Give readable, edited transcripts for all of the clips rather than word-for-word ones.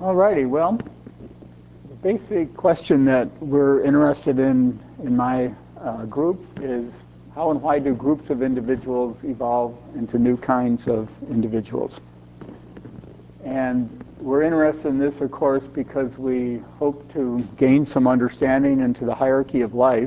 Alrighty, well, the basic question that we're interested in my group is how and why do groups of individuals evolve into new kinds of individuals? And we're interested in this, of course, because we hope to gain some understanding into the hierarchy of life.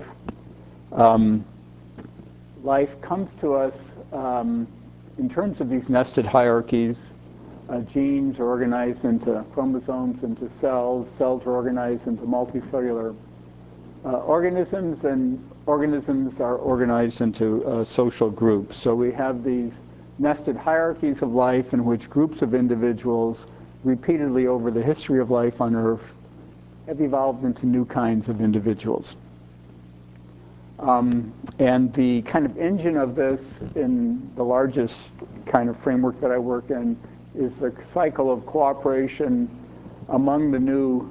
Life comes to us in terms of these nested hierarchies. Genes are organized into chromosomes, into cells. Cells are organized into multicellular organisms, and organisms are organized into social groups. So we have these nested hierarchies of life in which groups of individuals repeatedly over the history of life on Earth have evolved into new kinds of individuals. And the kind of engine of this in the largest kind of framework that I work in is a cycle of cooperation among the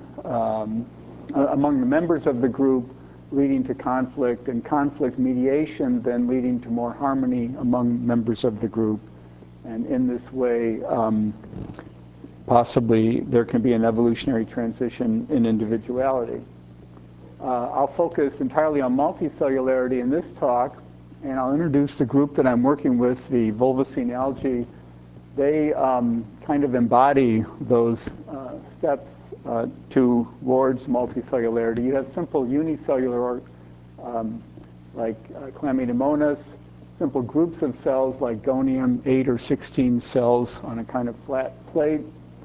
members of the group, leading to conflict, and conflict mediation then leading to more harmony among members of the group. And in this way, possibly there can be an evolutionary transition in individuality. I'll focus entirely on multicellularity in this talk, and I'll introduce the group that I'm working with, the Volvocene algae. They kind of embody those steps towards multicellularity. You have simple unicellular, like Chlamydomonas, simple groups of cells like Gonium, 8 or 16 cells on a kind of flat plate.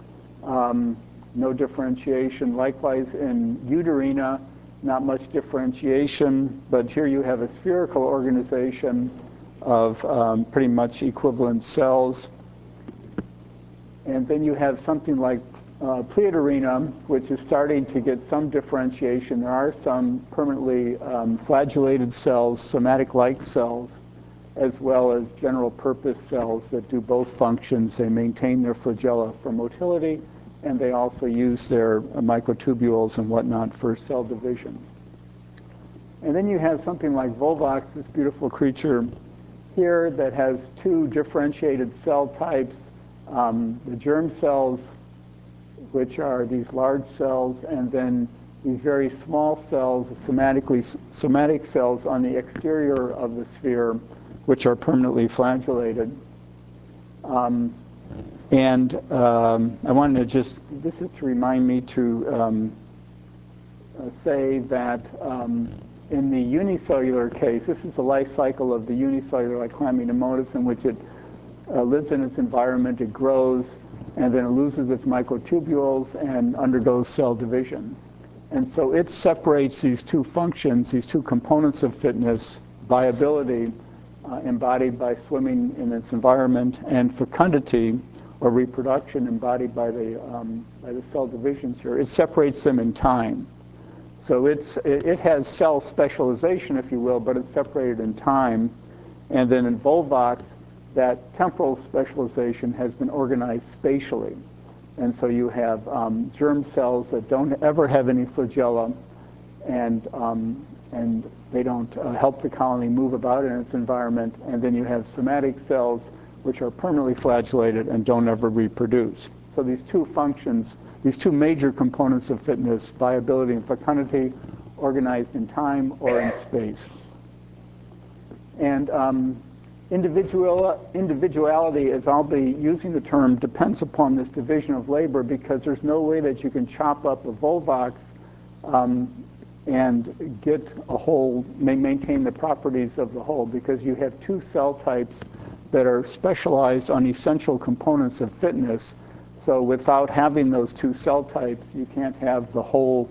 No differentiation. Likewise in Euderina, not much differentiation, but here you have a spherical organization of pretty much equivalent cells. And then you have something like Pleiodorina, which is starting to get some differentiation. There are some permanently flagellated cells, somatic-like cells, as well as general-purpose cells that do both functions. They maintain their flagella for motility, and they also use their microtubules and whatnot for cell division. And then you have something like Volvox, this beautiful creature here that has two differentiated cell types. The germ cells, which are these large cells, and then these very small cells, somatic cells on the exterior of the sphere, which are permanently flagellated. And I wanted to just, this is to remind me to say that in the unicellular case, this is the life cycle of the unicellular, like Chlamydomonas, in which it lives in its environment, it grows, and then it loses its microtubules and undergoes cell division. And so it separates these two functions, these two components of fitness, viability, embodied by swimming in its environment, and fecundity, or reproduction, embodied by the cell divisions here. It separates them in time. So it has cell specialization, if you will, but it's separated in time. And then in Volvox, that temporal specialization has been organized spatially. And so you have germ cells that don't ever have any flagella, and they don't help the colony move about in its environment. And then you have somatic cells, which are permanently flagellated and don't ever reproduce. So these two functions, these two major components of fitness, viability and fecundity, organized in time or in space. And individuality, as I'll be using the term, depends upon this division of labor, because there's no way that you can chop up a Volvox and get a whole, maintain the properties of the whole, because you have two cell types that are specialized on essential components of fitness. So without having those two cell types, you can't have the whole,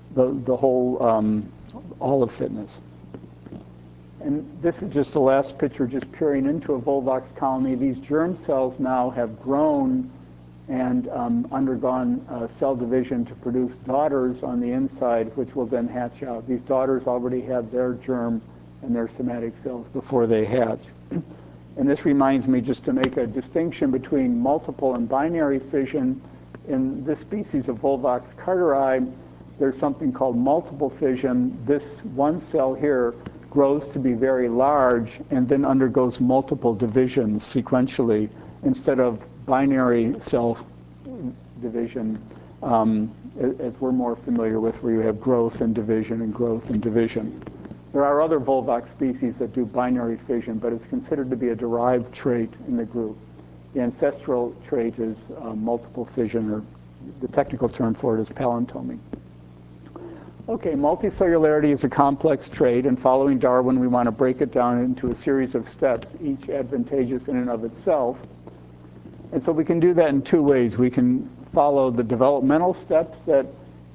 all of fitness. And this is just the last picture, just peering into a Volvox colony. These germ cells now have grown and undergone cell division to produce daughters on the inside, which will then hatch out. These daughters already have their germ and their somatic cells before they hatch. And this reminds me just to make a distinction between multiple and binary fission. In this species of Volvox carteri, there's something called multiple fission. This one cell here grows to be very large and then undergoes multiple divisions sequentially instead of binary cell division. as we're more familiar with, where you have growth and division and growth and division. There are other Volvox species that do binary fission, but it's considered to be a derived trait in the group. The ancestral trait is multiple fission, or the technical term for it is palintomy. Okay, multicellularity is a complex trait, and following Darwin, we want to break it down into a series of steps, each advantageous in and of itself. And so we can do that in two ways. We can follow the developmental steps that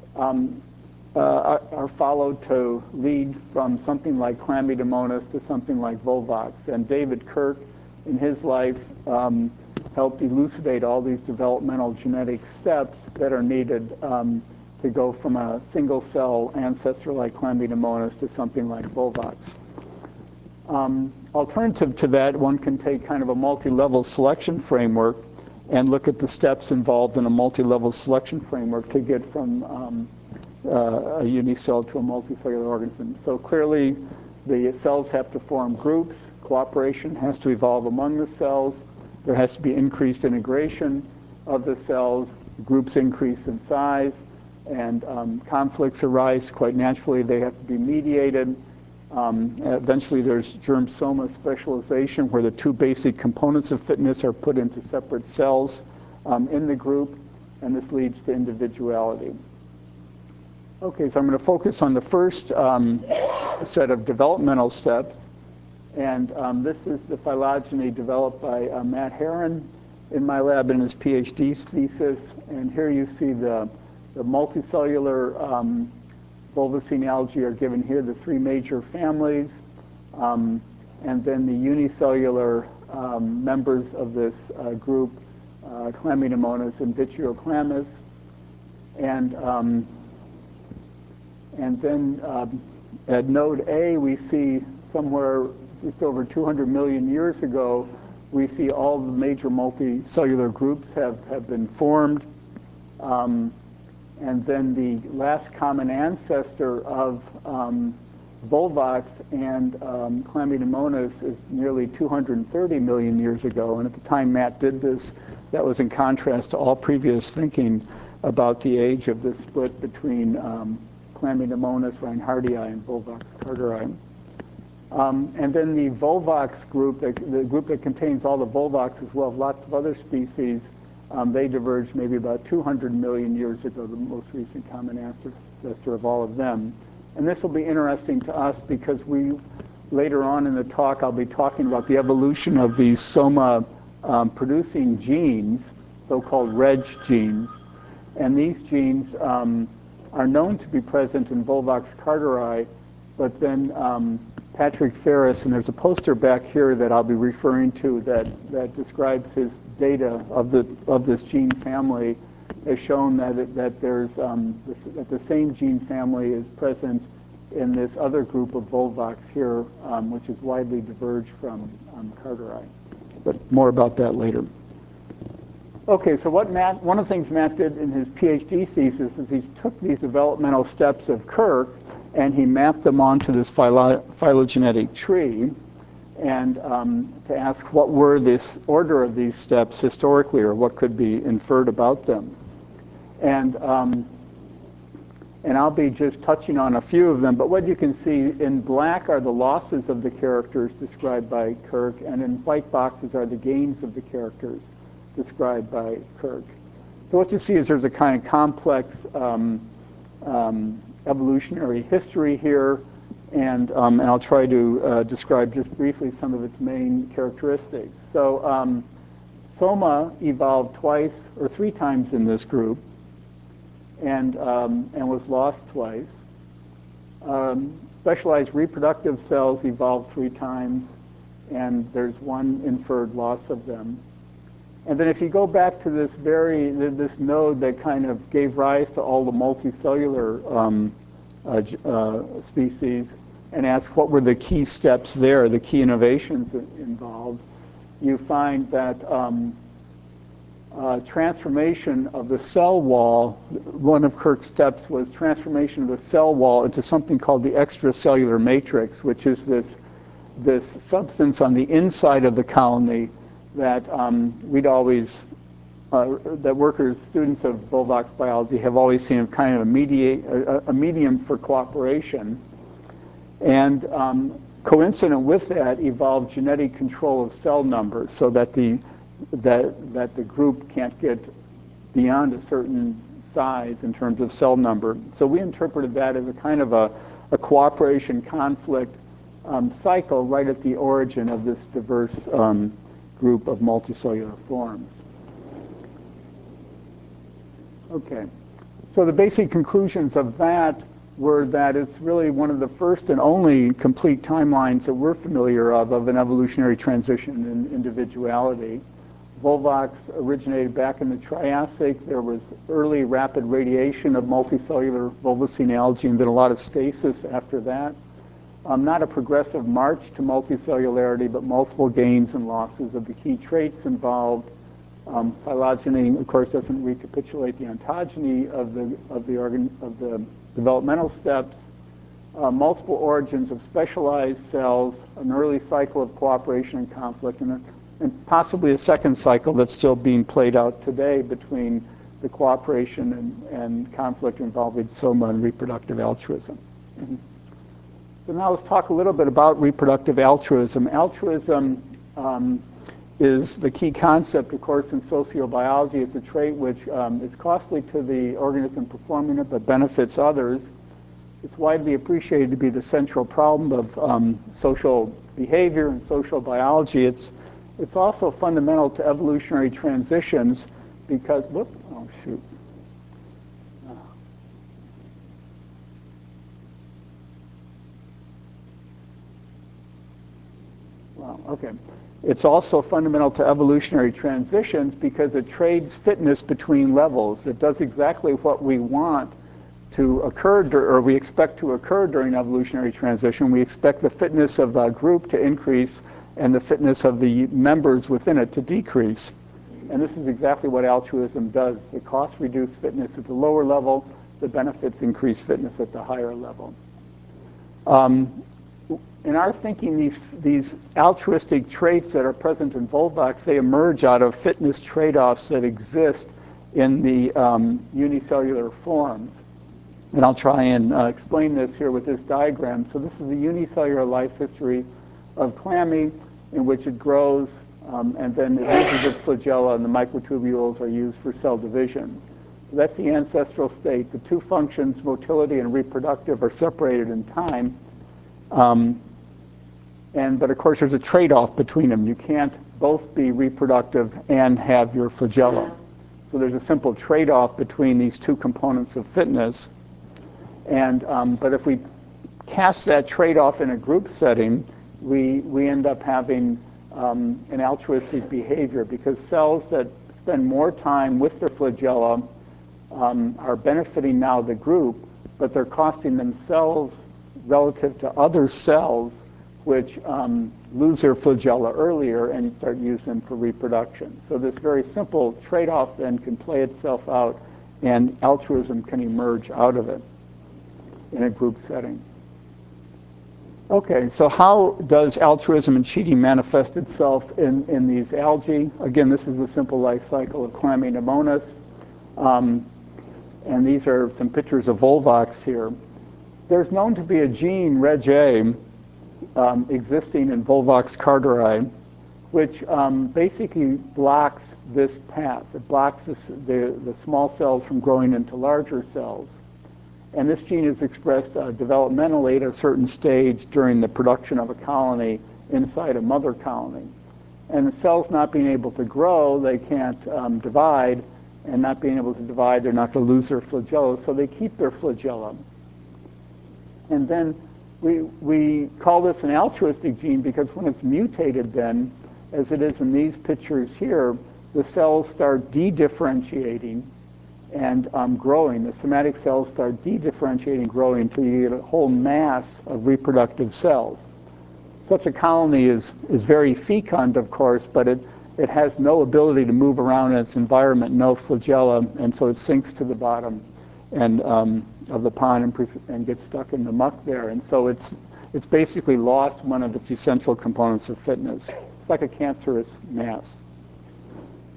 are followed to lead from something like Chlamydomonas to something like Volvox. And David Kirk, in his life, helped elucidate all these developmental genetic steps that are needed to go from a single cell ancestor like Chlamydomonas to something like Volvox. Alternative to that, one can take kind of a multi-level selection framework and look at the steps involved in a multi-level selection framework to get from a unicell to a multicellular organism. So clearly, the cells have to form groups. Cooperation has to evolve among the cells. There has to be increased integration of the cells. Groups increase in size, and conflicts arise quite naturally. They have to be mediated. Eventually, there's germ-soma specialization, where the two basic components of fitness are put into separate cells in the group, and this leads to individuality. Okay, so I'm going to focus on the first set of developmental steps, and this is the phylogeny developed by Matt Herron in my lab in his PhD thesis, and here you see the multicellular Volvocene algae are given here, the three major families, and then the unicellular members of this group, Chlamydomonas and Dictyochlamis, and then at node A, we see somewhere just over 200 million years ago, we see all the major multicellular groups have been formed. And then the last common ancestor of Volvox and Chlamydomonas is nearly 230 million years ago. And at the time Matt did this, that was in contrast to all previous thinking about the age of this split between Chlamydomonas reinhardtii and Volvox carteri. And then the Volvox group, the group that contains all the Volvox as well as lots of other species, they diverged maybe about 200 million years ago, the most recent common ancestor of all of them. And this will be interesting to us because later on in the talk, I'll be talking about the evolution of these soma producing genes, so-called reg genes. And these genes are known to be present in Volvox carteri, but then Patrick Ferris, and there's a poster back here that I'll be referring to that describes his data of this gene family, has shown that there's that the same gene family is present in this other group of Volvox here, which is widely diverged from carteri. But more about that later. Okay, so one of the things Matt did in his PhD thesis is he took these developmental steps of Kirk and he mapped them onto this phylogenetic tree, and to ask what were this order of these steps historically, or what could be inferred about them. And I'll be just touching on a few of them, but what you can see in black are the losses of the characters described by Kirk, and in white boxes are the gains of the characters described by Kirk. So what you see is there's a kind of complex evolutionary history here, and I'll try to describe just briefly some of its main characteristics. So soma evolved twice or three times in this group, and was lost twice. Specialized reproductive cells evolved three times, and there's one inferred loss of them. And then if you go back to this node that kind of gave rise to all the multicellular species, and ask what were the key steps there, the key innovations involved, you find that transformation of the cell wall, one of Kirk's steps was transformation of the cell wall into something called the extracellular matrix, which is this substance on the inside of the colony that we'd always that workers, students of Volvox biology, have always seen kind of a medium for cooperation. And coincident with that evolved genetic control of cell numbers so that the group can't get beyond a certain size in terms of cell number. So we interpreted that as a kind of a cooperation conflict cycle right at the origin of this diverse group of multicellular forms. Okay, so the basic conclusions of that were that it's really one of the first and only complete timelines that we're familiar of an evolutionary transition in individuality. Volvox originated back in the Triassic. There was early rapid radiation of multicellular Volvocene algae and then a lot of stasis after that. Not a progressive march to multicellularity, but multiple gains and losses of the key traits involved. Phylogeny, of course, doesn't recapitulate the ontogeny of the developmental steps. Multiple origins of specialized cells, an early cycle of cooperation and conflict, and possibly a second cycle that's still being played out today between the cooperation and conflict involving soma and reproductive altruism. So now let's talk a little bit about reproductive altruism. Altruism is the key concept, of course, in sociobiology. It's a trait which is costly to the organism performing it, but benefits others. It's widely appreciated to be the central problem of social behavior and social biology. It's also fundamental to evolutionary transitions because, oh shoot. Well, okay. It's also fundamental to evolutionary transitions because it trades fitness between levels. It does exactly what we want to occur, or we expect to occur during evolutionary transition. We expect the fitness of a group to increase and the fitness of the members within it to decrease. And this is exactly what altruism does. The costs reduce fitness at the lower level, the benefits increase fitness at the higher level. In our thinking, these altruistic traits that are present in Volvox, they emerge out of fitness trade-offs that exist in the unicellular forms. And I'll try and explain this here with this diagram. So this is the unicellular life history of clammy, in which it grows, and then it loses its flagella, and the microtubules are used for cell division. So that's the ancestral state. The two functions, motility and reproductive, are separated in time. But of course, there's a trade-off between them. You can't both be reproductive and have your flagella. So there's a simple trade-off between these two components of fitness. But if we cast that trade-off in a group setting, we end up having an altruistic behavior because cells that spend more time with their flagella are benefiting now the group, but they're costing themselves relative to other cells which lose their flagella earlier and start using them for reproduction. So this very simple trade-off then can play itself out, and altruism can emerge out of it in a group setting. Okay, so how does altruism and cheating manifest itself in these algae? Again, this is the simple life cycle of Chlamydomonas. And these are some pictures of Volvox here. There's known to be a gene, Reg A, existing in Volvox carteri, which basically blocks this path. It blocks the small cells from growing into larger cells. And this gene is expressed developmentally at a certain stage during the production of a colony inside a mother colony. And the cells not being able to grow, they can't divide, and not being able to divide, they're not going to lose their flagella, so they keep their flagella. And then we call this an altruistic gene because when it's mutated then, as it is in these pictures here, the cells start de-differentiating and growing. The somatic cells start de-differentiating, growing until you get a whole mass of reproductive cells. Such a colony is very fecund, of course, but it has no ability to move around in its environment, no flagella, and so it sinks to the bottom and of the pond and gets stuck in the muck there. And so it's basically lost one of its essential components of fitness. It's like a cancerous mass.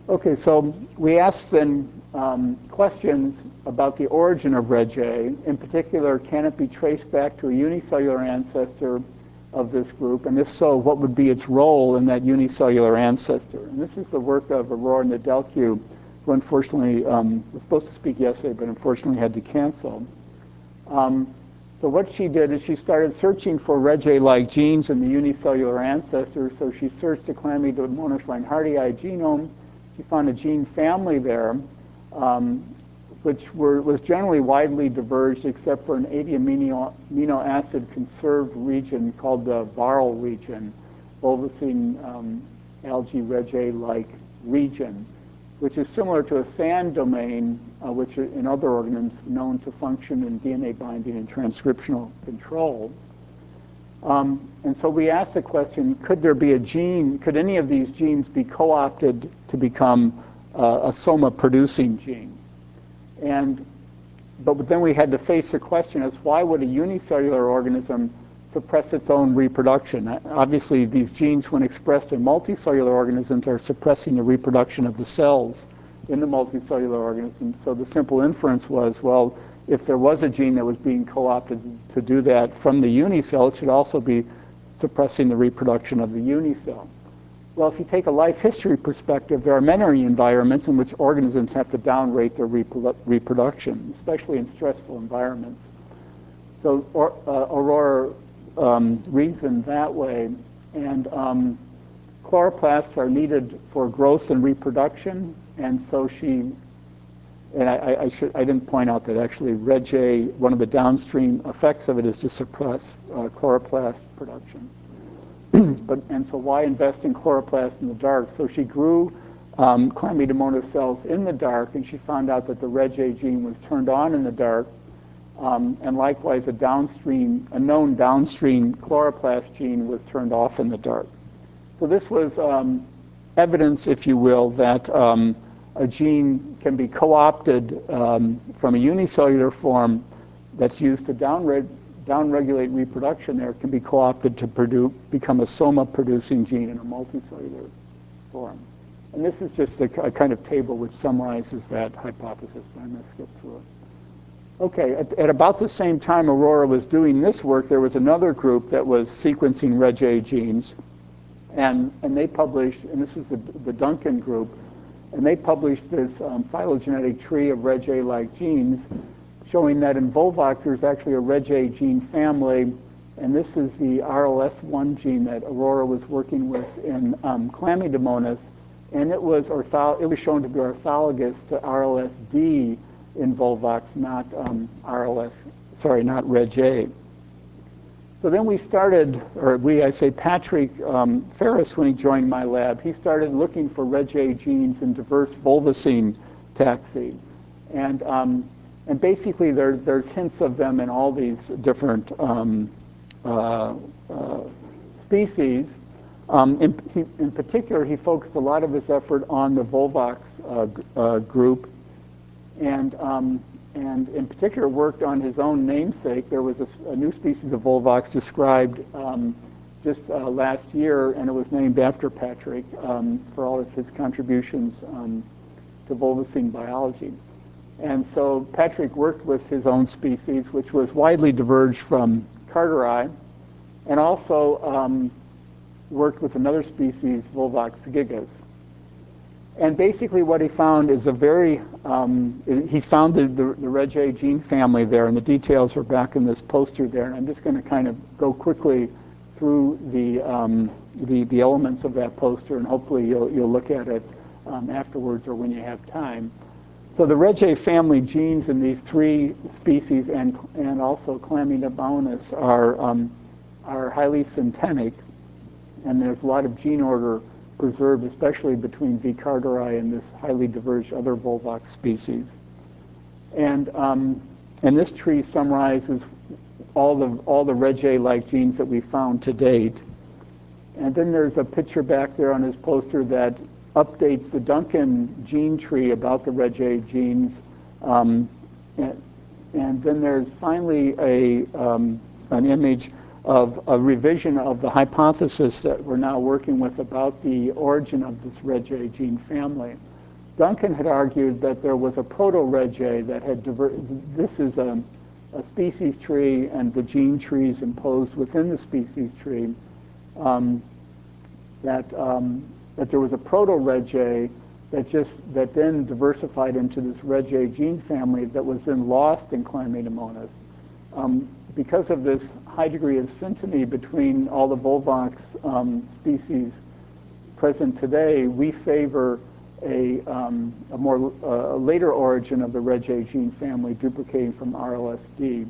Okay, so we asked then questions about the origin of Reg-A. In particular, can it be traced back to a unicellular ancestor of this group? And if so, what would be its role in that unicellular ancestor? And this is the work of Aurora Nedelcu, who unfortunately was supposed to speak yesterday, but unfortunately had to cancel. So what she did is she started searching for Reg-A-like genes in the unicellular ancestor. So she searched the Chlamydomonas reinhardtii genome. She found a gene family there, which was generally widely diverged except for an 80 amino acid conserved region called the VARL region, Volvocine algae Reg-A-like region, which is similar to a SAN domain, which in other organisms known to function in DNA binding and transcriptional control. And so we asked the question, could there be a gene, could any of these genes be co-opted to become a soma-producing gene? But then we had to face the question as why would a unicellular organism suppress its own reproduction? Obviously, these genes, when expressed in multicellular organisms, are suppressing the reproduction of the cells in the multicellular organism. So the simple inference was, well, if there was a gene that was being co-opted to do that from the unicell, it should also be suppressing the reproduction of the unicell. Well, if you take a life history perspective, there are many environments in which organisms have to downrate their reproduction, especially in stressful environments. So Aurora reasoned that way, and chloroplasts are needed for growth and reproduction, and so she, and I didn't point out that actually Reg-A, one of the downstream effects of it is to suppress chloroplast production. And so why invest in chloroplasts in the dark? So she grew Chlamydomonas cells in the dark, and she found out that the Reg-A gene was turned on in the dark, and likewise a known downstream chloroplast gene was turned off in the dark. So this was evidence, if you will, that a gene can be co-opted from a unicellular form that's used to downregulate reproduction there, can be co-opted to become a soma-producing gene in a multicellular form. And this is just a kind of table which summarizes that hypothesis, but I'm going to skip through it. Okay, at about the same time Aurora was doing this work, there was another group that was sequencing Reg-A genes, and they published, and this was the Duncan group, and they published this phylogenetic tree of Reg-A-like genes, showing that in Volvox there's actually a Reg-A gene family, and this is the RLS1 gene that Aurora was working with in Chlamydomonas, and it was shown to be orthologous to RLS-D in Volvox, not not Reg-A. So then we started, Patrick Ferris, when he joined my lab, he started looking for Reg-A genes in diverse Volvocine taxi. And basically there's hints of them in all these different species. In particular, he focused a lot of his effort on the Volvox group, and in particular worked on his own namesake. There was a new species of Volvox described just last year, and it was named after Patrick for all of his contributions to Volvocine biology. And so Patrick worked with his own species, which was widely diverged from Carteri, and also worked with another species, Volvox gigas. And basically what he found is he's found the Reg-A gene family there, and the details are back in this poster there. And I'm just going to kind of go quickly through the elements of that poster, and hopefully you'll look at it afterwards or when you have time. So the Reg-A family genes in these three species and also Chlamydomonas are highly synthetic, and there's a lot of gene order preserved, especially between V. carteri and this highly diverged other Volvox species. And this tree summarizes all the Reg-A-like genes that we found to date. And then there's a picture back there on his poster that updates the Duncan gene tree about the Reg-A genes. And then there's finally an image of a revision of the hypothesis that we're now working with about the origin of this Reg-A gene family. Duncan had argued that there was a proto-Reg-A that had this is a species tree and the gene trees imposed within the species tree, that there was a proto-Reg-A that then diversified into this Reg-A gene family that was then lost in Chlamydomonas. Because of this high degree of synteny between all the Volvox species present today, we favor a more later origin of the Reg-A gene family duplicating from RLSD.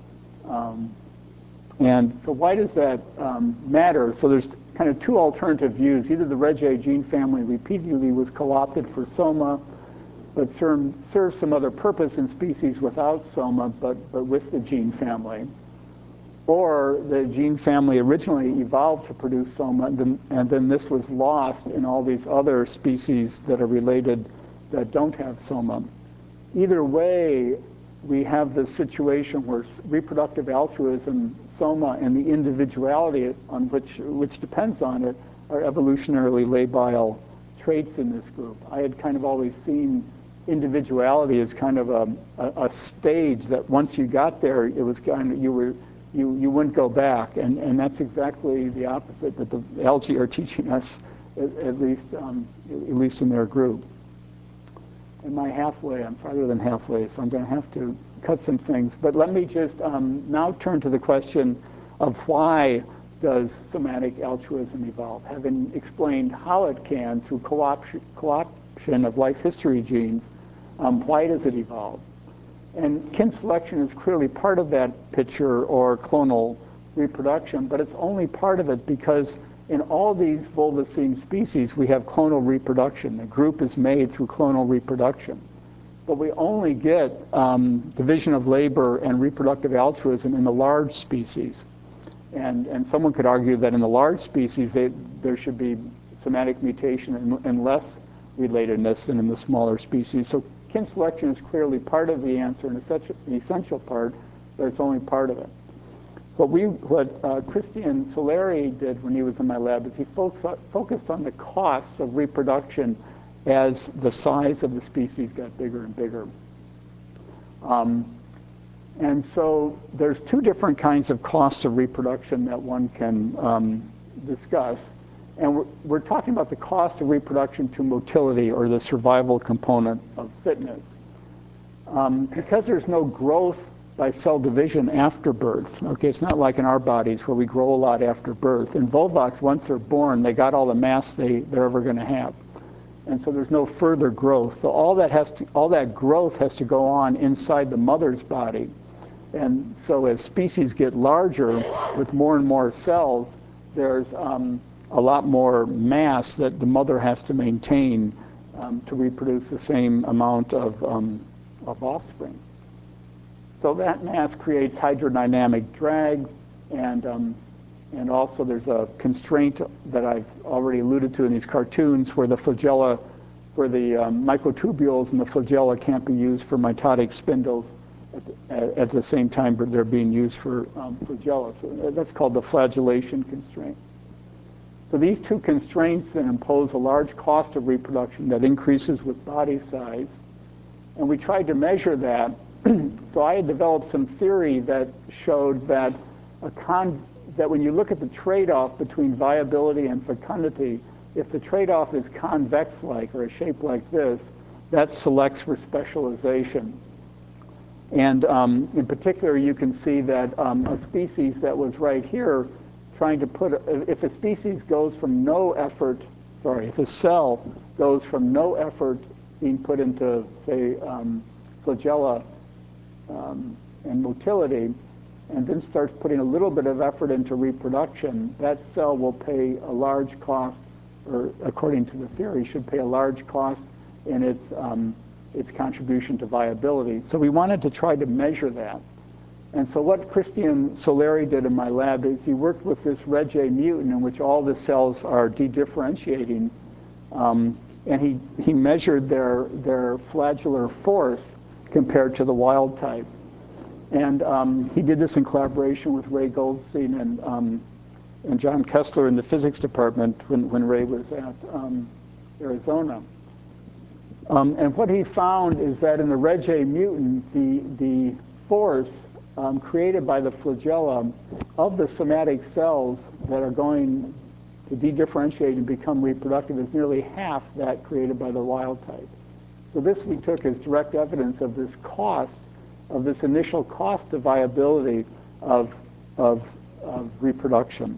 And so why does that matter? So there's kind of two alternative views. Either the Reg-A gene family repeatedly was co-opted for soma, but serves some other purpose in species without soma, but with the gene family. Or the gene family originally evolved to produce soma, and then this was lost in all these other species that are related that don't have soma. Either way, we have this situation where reproductive altruism, soma, and the individuality on which depends on it are evolutionarily labile traits in this group. I had kind of always seen individuality as kind of a stage that once you got there, it was kind of, you wouldn't go back, and that's exactly the opposite that the algae are teaching us, at least in their group. Am I halfway? I'm farther than halfway, so I'm going to have to cut some things. But let me just now turn to the question of why does somatic altruism evolve? Having explained how it can through co-option of life history genes, why does it evolve? And kin selection is clearly part of that picture, or clonal reproduction, but it's only part of it because in all these Volvocene species, we have clonal reproduction. The group is made through clonal reproduction. But we only get division of labor and reproductive altruism in the large species. And someone could argue that in the large species, there should be somatic mutation and less relatedness than in the smaller species. So kin selection is clearly part of the answer and an essential part, but it's only part of it. What Christian Solari did when he was in my lab is he focused on the costs of reproduction as the size of the species got bigger and bigger. And so there's two different kinds of costs of reproduction that one can discuss. And we're talking about the cost of reproduction to motility, or the survival component of fitness. Because there's no growth by cell division after birth. Okay, it's not like in our bodies where we grow a lot after birth. In Volvox, once they're born, they got all the mass they're ever going to have. And so there's no further growth. So all that growth has to go on inside the mother's body. And so as species get larger with more and more cells, there's a lot more mass that the mother has to maintain to reproduce the same amount of offspring. So that mass creates hydrodynamic drag, and also there's a constraint that I've already alluded to in these cartoons where the flagella, where the microtubules in the flagella can't be used for mitotic spindles at the same time they're being used for flagella. So that's called the flagellation constraint. So these two constraints then impose a large cost of reproduction that increases with body size. And we tried to measure that. So I had developed some theory that showed that that when you look at the trade-off between viability and fecundity, if the trade-off is convex-like, or a shape like this, that selects for specialization. And in particular, you can see that a species that was right here, trying to put, if a species goes from no effort, if a cell goes from no effort being put into, say, flagella and motility, and then starts putting a little bit of effort into reproduction, that cell will pay a large cost, or according to the theory, should pay a large cost in its contribution to viability. So we wanted to try to measure that. And so what Christian Solari did in my lab is he worked with this Reg-A mutant in which all the cells are dedifferentiating, and he measured their flagellar force compared to the wild type. And he did this in collaboration with Ray Goldstein and John Kessler in the physics department when Ray was at Arizona. And what he found is that in the Reg A mutant, the force created by the flagella of the somatic cells that are going to dedifferentiate and become reproductive is nearly half that created by the wild type. So this we took as direct evidence of this cost, of this initial cost of viability of reproduction.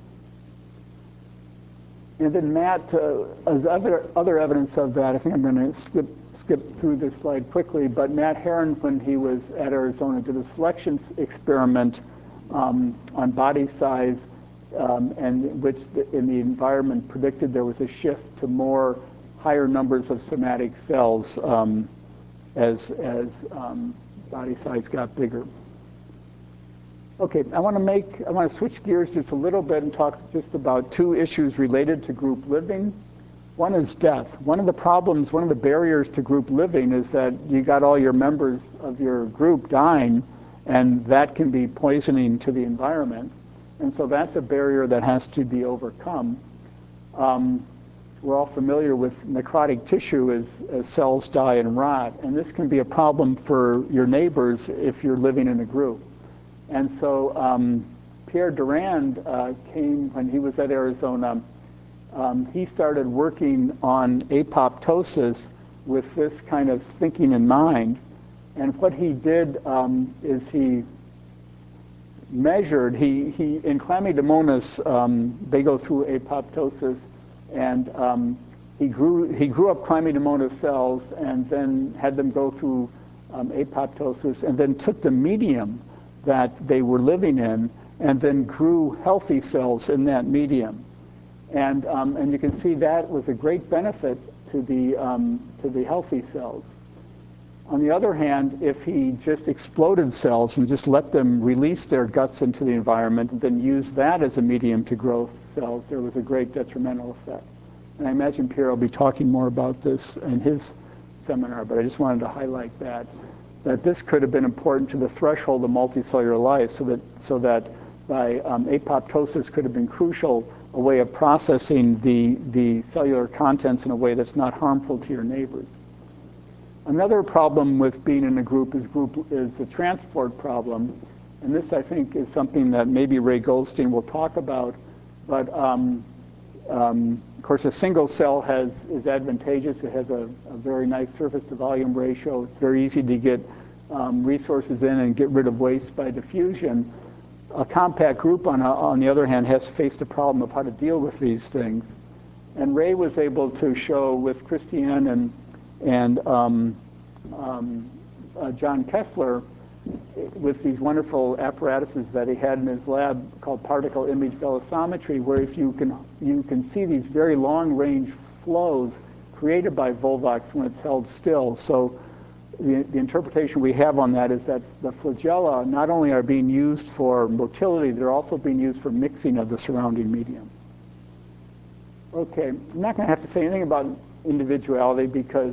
And then Matt, as other evidence of that, I think I'm going to skip through this slide quickly, but Matt Heron, when he was at Arizona, did a selection experiment on body size, and which in the environment predicted there was a shift to more higher numbers of somatic cells as body size got bigger. Okay, I want to switch gears just a little bit and talk just about two issues related to group living. One is death. One of the problems, one of the barriers to group living is that you got all your members of your group dying, and that can be poisoning to the environment. And so that's a barrier that has to be overcome. We're all familiar with necrotic tissue as cells die and rot, and this can be a problem for your neighbors if you're living in a group. And so Pierre Durand came when he was at Arizona. He started working on apoptosis with this kind of thinking in mind. And what he did is he measured, in Chlamydomonas, they go through apoptosis, and he grew up Chlamydomonas cells and then had them go through apoptosis, and then took the medium that they were living in and then grew healthy cells in that medium. And you can see that was a great benefit to the healthy cells. On the other hand, if he just exploded cells and just let them release their guts into the environment and then use that as a medium to grow cells, there was a great detrimental effect. And I imagine Pierre will be talking more about this in his seminar, but I just wanted to highlight that this could have been important to the threshold of multicellular life, so that by apoptosis could have been crucial, a way of processing the cellular contents in a way that's not harmful to your neighbors. Another problem with being in a group is the transport problem, and this I think is something that maybe Ray Goldstein will talk about. But of course, a single cell is advantageous. It has a very nice surface to volume ratio. It's very easy to get resources in and get rid of waste by diffusion. A compact group, on the other hand, has to face the problem of how to deal with these things. And Ray was able to show with Christiane and John Kessler, with these wonderful apparatuses that he had in his lab called particle image velocimetry, where if you can see these very long range flows created by Volvox when it's held still. So the interpretation we have on that is that the flagella not only are being used for motility, they're also being used for mixing of the surrounding medium. Okay, I'm not going to have to say anything about individuality because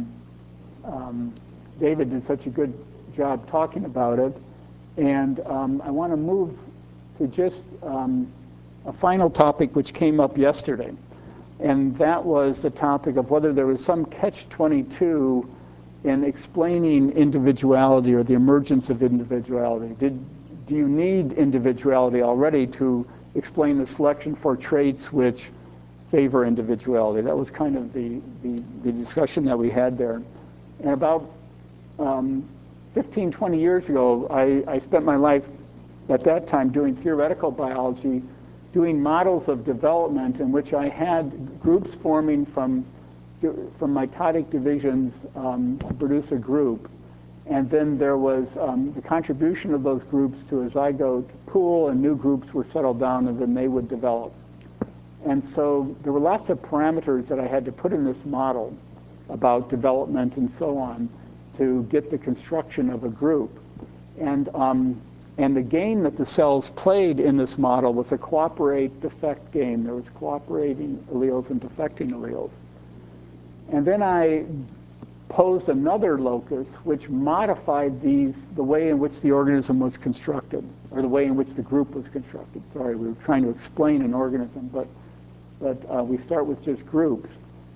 David did such a good job talking about it. And I want to move to just a final topic which came up yesterday. And that was the topic of whether there was some catch-22 in explaining individuality or the emergence of individuality. Do you need individuality already to explain the selection for traits which favor individuality? That was kind of the discussion that we had there. And about 15, 20 years ago, I spent my life at that time doing theoretical biology, doing models of development in which I had groups forming from mitotic divisions to produce a group. And then there was the contribution of those groups to a zygote pool, and new groups were settled down, and then they would develop. And so there were lots of parameters that I had to put in this model about development and so on to get the construction of a group. And the game that the cells played in this model was a cooperate-defect game. There was cooperating alleles and defecting alleles. And then I posed another locus which modified the way in which the organism was constructed, or the way in which the group was constructed. Sorry, we were trying to explain an organism, but we start with just groups.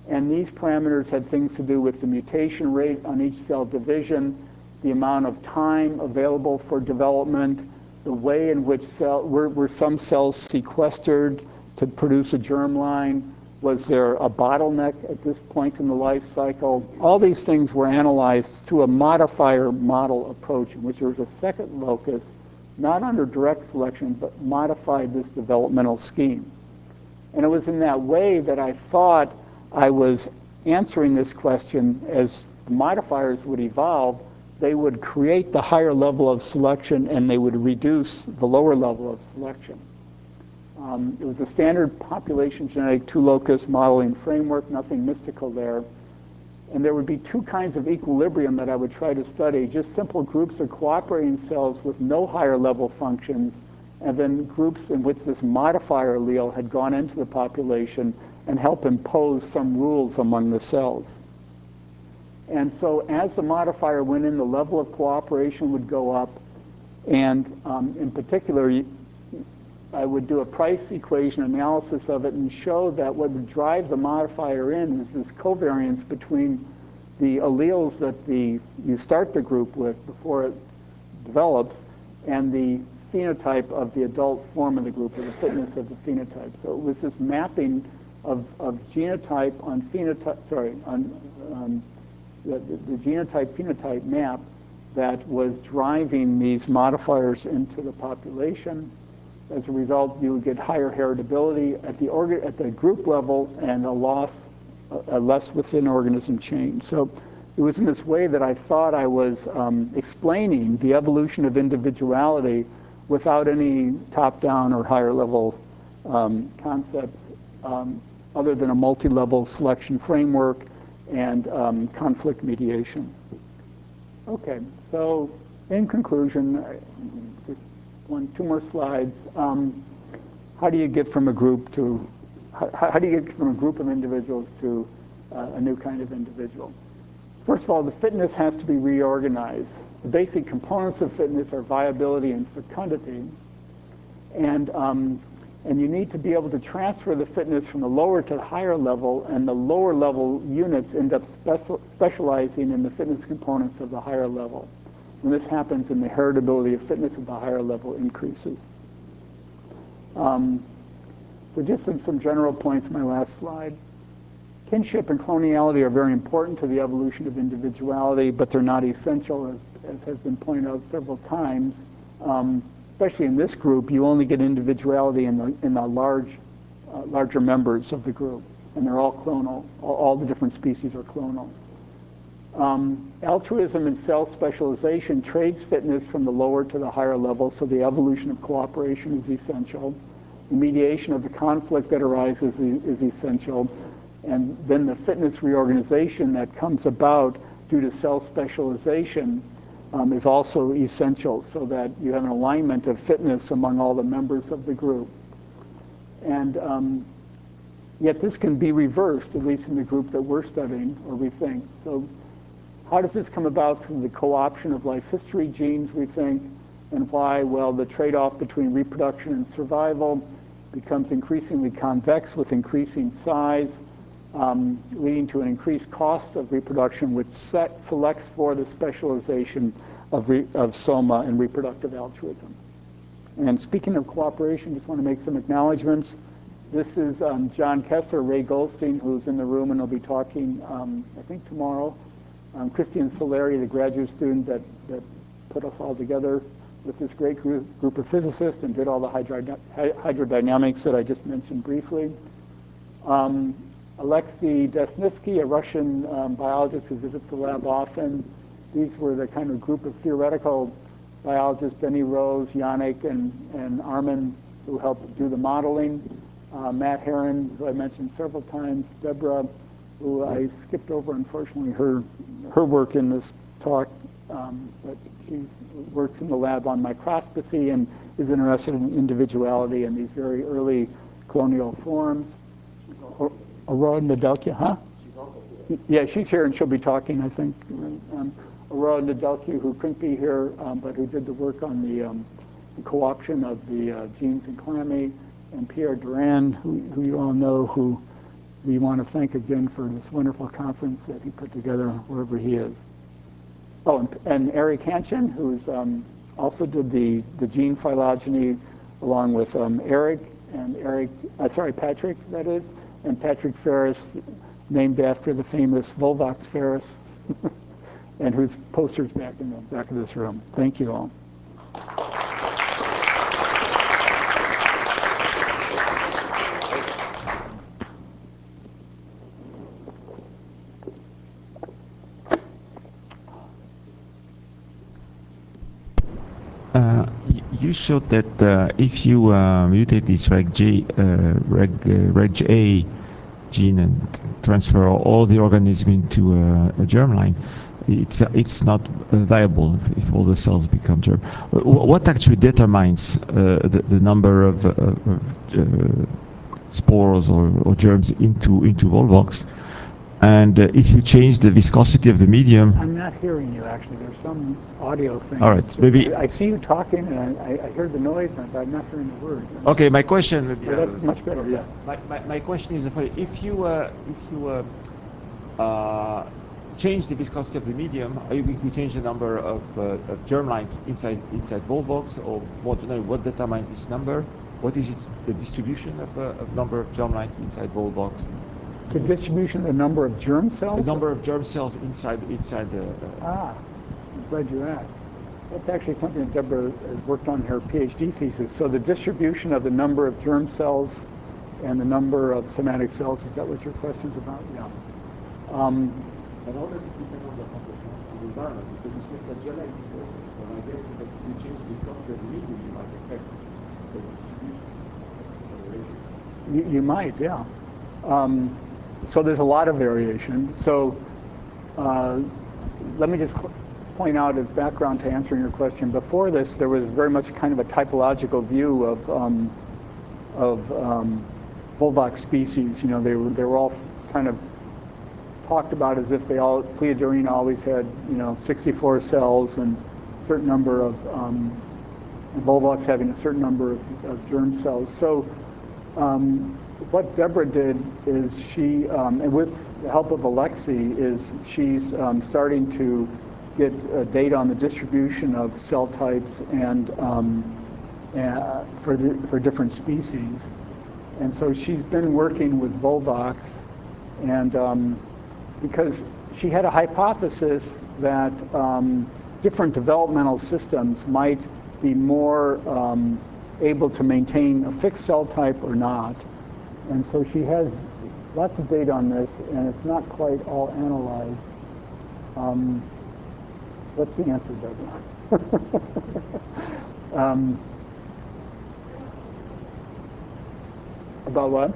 And these parameters had things to do with the mutation rate on each cell division, the amount of time available for development, the way in which were some cells sequestered to produce a germline, was there a bottleneck at this point in the life cycle? All these things were analyzed through a modifier model approach in which there was a second locus, not under direct selection, but modified this developmental scheme. And it was in that way that I thought I was answering this question. As the modifiers would evolve, they would create the higher level of selection and they would reduce the lower level of selection. It was a standard population genetic two-locus modeling framework, nothing mystical there. And there would be two kinds of equilibrium that I would try to study, just simple groups of cooperating cells with no higher level functions, and then groups in which this modifier allele had gone into the population and helped impose some rules among the cells. And so as the modifier went in, the level of cooperation would go up, and in particular, I would do a price equation analysis of it and show that what would drive the modifier in is this covariance between the alleles that you start the group with before it develops and the phenotype of the adult form of the group, or the fitness of the phenotype. So it was this mapping of genotype on phenotype, the genotype-phenotype map that was driving these modifiers into the population. As a result, you would get higher heritability at the group level and a less within organism change. So it was in this way that I thought I was explaining the evolution of individuality without any top-down or higher level concepts other than a multi-level selection framework and conflict mediation. Okay, so in conclusion, two more slides. How do you get from a group to how do you get from a group of individuals to a new kind of individual? First of all, the fitness has to be reorganized. The basic components of fitness are viability and fecundity, and you need to be able to transfer the fitness from the lower to the higher level, and the lower level units end up specializing in the fitness components of the higher level. When this happens, and the heritability of fitness at the higher level increases. So just some general points, my last slide. Kinship and cloniality are very important to the evolution of individuality, but they're not essential, as has been pointed out several times. Especially in this group, you only get individuality in the larger members of the group, and they're all clonal. All the different species are clonal. Altruism and self-specialization trades fitness from the lower to the higher level, so the evolution of cooperation is essential. The mediation of the conflict that arises is essential. And then the fitness reorganization that comes about due to self-specialization is also essential, so that you have an alignment of fitness among all the members of the group. And yet this can be reversed, at least in the group that we're studying, or we think. So how does this come about? Through the co-option of life history genes, we think. And why? Well, the trade-off between reproduction and survival becomes increasingly convex with increasing size, leading to an increased cost of reproduction, which selects for the specialization of soma and reproductive altruism. And speaking of cooperation, just want to make some acknowledgments. This is John Kessler, Ray Goldstein, who's in the room and will be talking, I think, tomorrow. Christian Solari, the graduate student that put us all together with this great group of physicists and did all the hydrodynamics that I just mentioned briefly. Alexei Desnitsky, a Russian biologist who visits the lab often. These were the kind of group of theoretical biologists, Benny Rose, Yannick, and Armin, who helped do the modeling. Matt Heron, who I mentioned several times. Deborah, who I skipped over, unfortunately, her work in this talk, but she works in the lab on microscopy and is interested in individuality and these very early colonial forms. Aurora Nedelky, huh? She's also here. Yeah, she's here and she'll be talking, I think. Aurora Nedelky, who couldn't be here, but who did the work on the co-option of the genes in clammy, and Pierre Duran, who you all know, who we want to thank again for this wonderful conference that he put together wherever he is. Oh, and Eric Hanchin, who's also did the gene phylogeny along with Patrick, that is, and Patrick Ferris, named after the famous Volvox Ferris, and whose poster's back in the back of this room. Thank you all. You showed that if you mutate this reg A gene and transfer all the organism into a germline, it's not viable if all the cells become germ. What actually determines the number of spores or germs into Volvox? And if you change the viscosity of the medium... I'm not hearing you, actually. There's some audio thing. All right, maybe... I see you talking, and I hear the noise, but I'm not hearing the words. Okay, my question... That's much better, yeah. My question is, if you change the viscosity of the medium, if you change the number of germlines inside Volvox, or more generally, what determines this number? What is the distribution of number of germlines inside Volvox? The distribution of the number of germ cells? The number of germ cells inside the... I'm glad you asked. That's actually something that Deborah has worked on in her PhD thesis. So the distribution of the number of germ cells and the number of somatic cells, is that what your question's about? Yeah. And all this depends on the environment, because you said that genetics is important. And I guess that if you change the viscosity of the medium, you might affect the distribution. You might, yeah. So there's a lot of variation. So let me just point out as background to answering your question. Before this, there was very much kind of a typological view of Volvox species. You know, they were all kind of talked about as if Pleiadurina always had, 64 cells and a certain number of Volvox having a certain number of germ cells. So what Deborah did is she, and with the help of Alexei, is she's starting to get data on the distribution of cell types and for different species. And so she's been working with Volvox, and because she had a hypothesis that different developmental systems might be more able to maintain a fixed cell type or not. And so she has lots of data on this, and it's not quite all analyzed. What's the answer, Deborah? About what?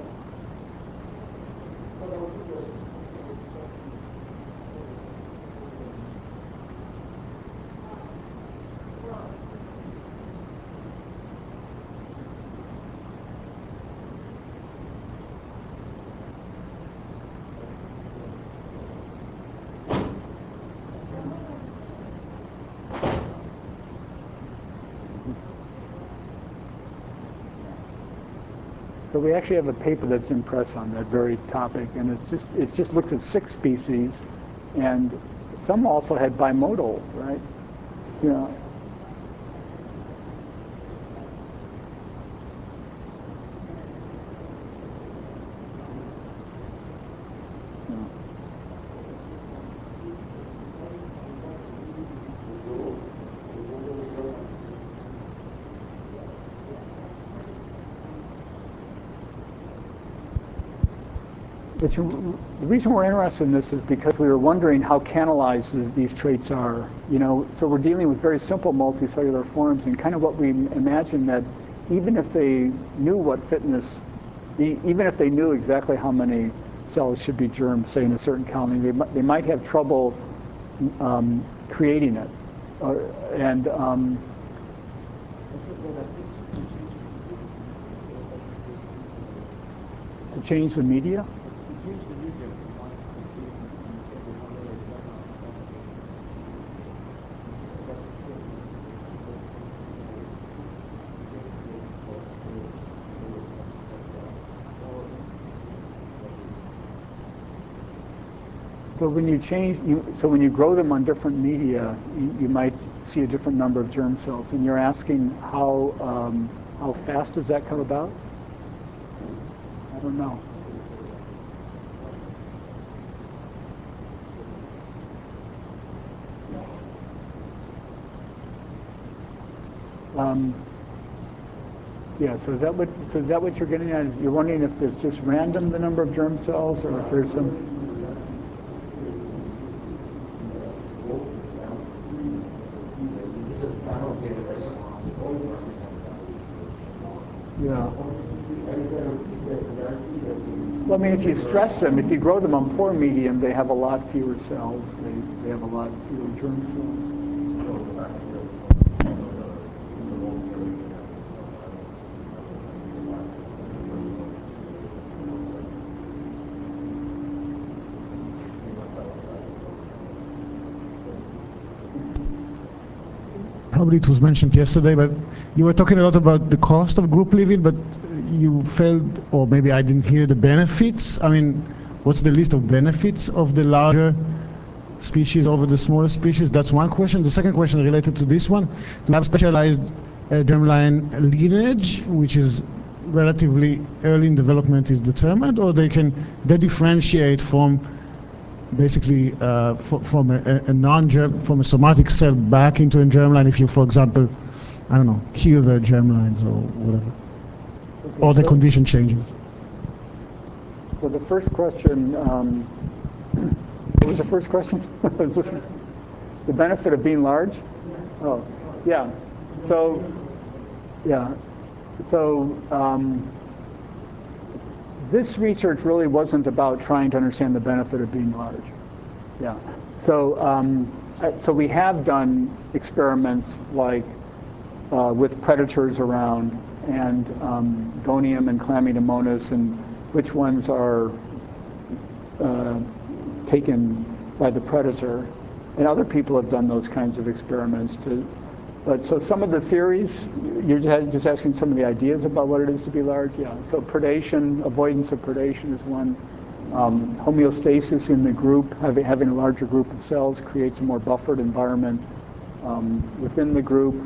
So we actually have a paper that's in press on that very topic, and it just looks at 6 species, and some also had bimodal, right? Yeah. The reason we're interested in this is because we were wondering how canalized these traits are. So we're dealing with very simple multicellular forms, and kind of what we imagine that even if they knew what fitness, even if they knew exactly how many cells should be germed, say in a certain colony, they might have trouble creating it. To change the media? So when you when you grow them on different media, you might see a different number of germ cells. And you're asking how fast does that come about? I don't know. Yeah, so is that what you're getting at? Is you're wondering if it's just random, the number of germ cells, or if there's some... Yeah. Well, I mean, if you stress them, if you grow them on poor medium, they have a lot fewer cells. They have a lot fewer germ cells. Probably it was mentioned yesterday, but you were talking a lot about the cost of group living, but you failed, or maybe I didn't hear the benefits. I mean, what's the list of benefits of the larger species over the smaller species? That's one question. The second question related to this one, to have specialized germline lineage, which is relatively early in development, is determined, or they differentiate from basically from a non-germ, from a somatic cell back into a germline if you, for example, I don't know, kill the germlines or whatever, okay, or the condition changes. So the first question, what was the first question? Is this the benefit of being large? Oh, yeah. So, yeah. So, this research really wasn't about trying to understand the benefit of being large. Yeah. So, so we have done experiments like with predators around, and Gonium and Chlamydomonas, and which ones are taken by the predator. And other people have done those kinds of experiments too. But so some of the theories, you're just asking some of the ideas about what it is to be large? Yeah, so predation, avoidance of predation is one. Homeostasis in the group, having a larger group of cells creates a more buffered environment within the group.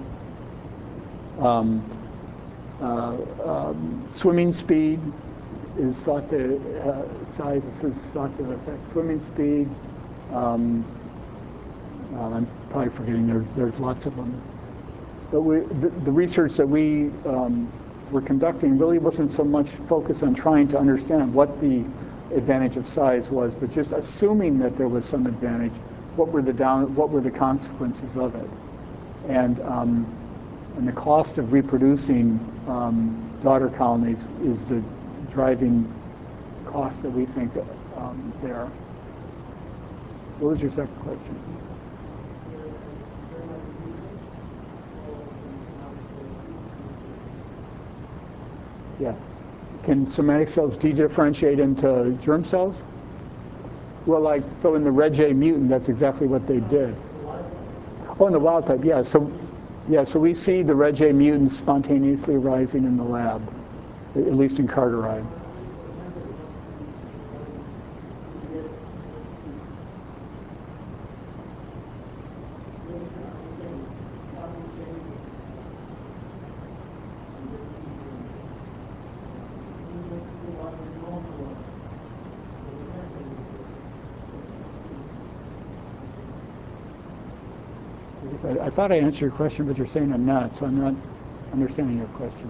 Swimming speed is thought to, size is thought to affect swimming speed. I'm probably forgetting, there's lots of them. But the research that we were conducting really wasn't so much focused on trying to understand what the advantage of size was, but just assuming that there was some advantage. What were the consequences of it? And the cost of reproducing daughter colonies is the driving cost that we think there. What was your second question? Yeah. Can somatic cells dedifferentiate into germ cells? Well, like, so in the Reg A mutant, that's exactly what they did. Oh, in the wild type, yeah. So we see the Reg A mutants spontaneously arising in the lab, at least in Carteri. I thought I answered your question, but you're saying I'm not, so I'm not understanding your question.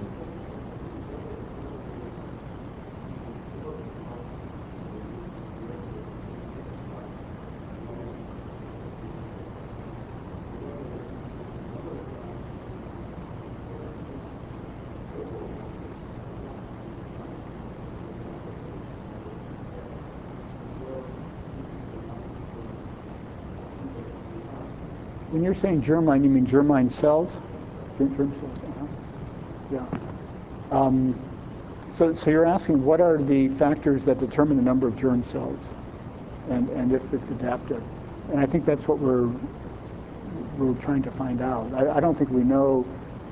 When you're saying germline, you mean germline cells? Germ cells, yeah. So you're asking what are the factors that determine the number of germ cells, and if it's adaptive. And I think that's what we're trying to find out. I don't think we know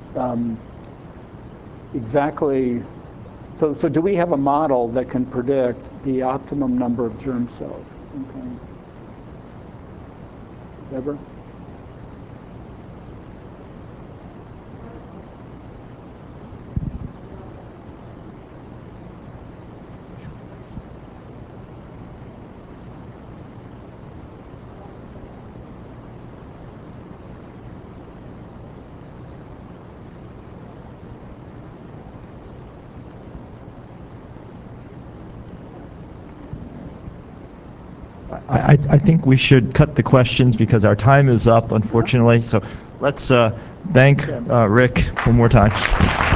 exactly. So do we have a model that can predict the optimum number of germ cells? Okay. Deborah? I think we should cut the questions because our time is up, unfortunately. So let's thank Rick one more time.